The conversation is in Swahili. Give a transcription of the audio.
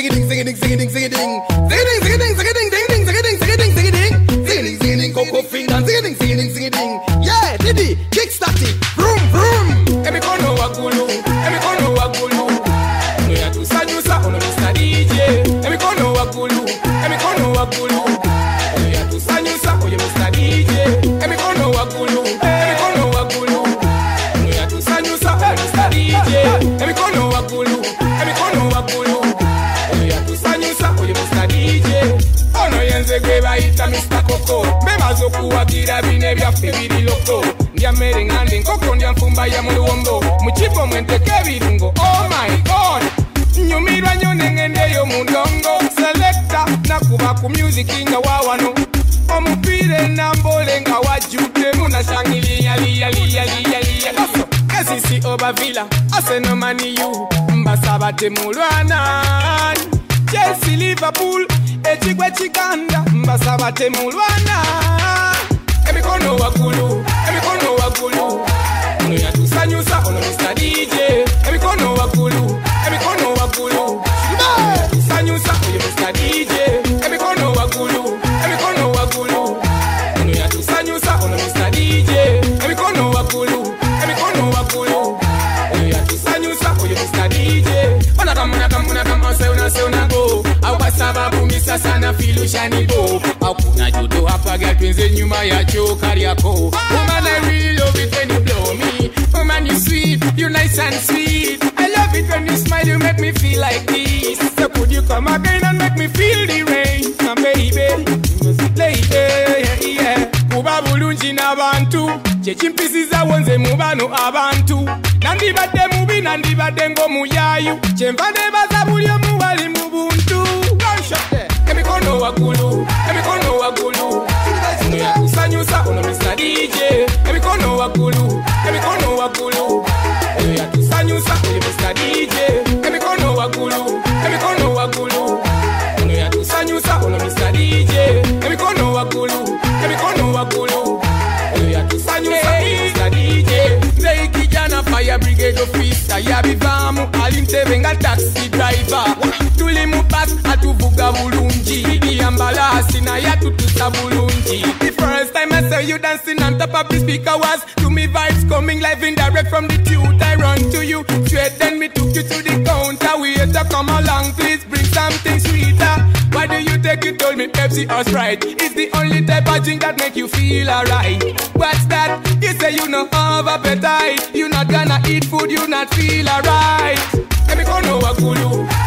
Yeah, Diddy, kickstart it, vroom vroom. Emikono wagulu, emikono wagulu. Noya tusanyusa ono Mr. DJ. Emikono wagulu, emikono wagulu. Noya tusanyusa oye Mr. DJ. Emikono wagulu, emikono wagulu. Noya tusanyusa ono Mr. DJ. Emikono wagulu, emikono wagulu. Noya tusanyusa oye Mr. DJ. Ono yenze gweba ita Mr. Coco. Bemazo kuwagira bine byaffe biri loko. Ndiamere ngandi nkoko ndiamfumba ya muluwombo. Muchipo mwenteke birungo, oh my god. Nyumirwa nyone ngendeyo mundongo. Selecta nakuba ku music nga wawano. Omupire nambole nga wajute. Muna shangilia liya liya liya liya. Kasisi obavila, ase no mani you. Mbasabate mulwana. Chelsea, Liverpool, echigwe chikanda. Mbasabate mulwana. Emikono wagulu, emikono wagulu. Noya tusanyusa ono Mr. DJ. Emikono wagulu, emikono wagulu. Noya tusanyusa oye Mr. DJ. Emikono wagulu, emikono wagulu. Noya tusanyusa ono Mr. DJ. Emikono wagulu, emikono wagulu. Noya tusanyusa oye Mr. DJ. Muna se una go. Sababu misa sana filushani bo. Hakuna judo hapa girl twenze nyuma ya choka yako. Woman I really love it when you blow me. Woman you sweet, you nice and sweet. I love it when you smile, you make me feel like this. So could you come again and make me feel the rain? My baby, lady, yeah. Kuba bulungi n'abantu. Chechimpisi za wonze mubano abantu. Nandibadde mubi nandibadde ngomuyayu. Chemvade baza buli omu wali mubuntu. Emikono wagulu, emikono wagulu. Noya tusanyusa ono Mr. DJ. Emikono wagulu, emikono wagulu. Noya tusanyusa oye Mr. DJ. Emikono wagulu, emikono wagulu. Noya tusanyusa ono Mr. DJ. Emikono wagulu, emikono wagulu. Noya tusanyusa oye Mr. DJ. Say kijana fire brigade officer. Yabivamu alintebe nga taxi driver. Tulimu pass atuvuga bulungi. Yambalasi na yatutusa bulungi. The first time I saw you dancing on top of the speaker was to me vibes coming live in direct from the tute. I run to you, straight then me took you to the counter. Waiter come along, please bring something sweeter. Why do you take it? Told me Pepsi or Sprite. It's the only type of drink that make you feel alright. What's that? You say you no have appetite. You not gonna eat food, you not feel alright. Emikono wagulu.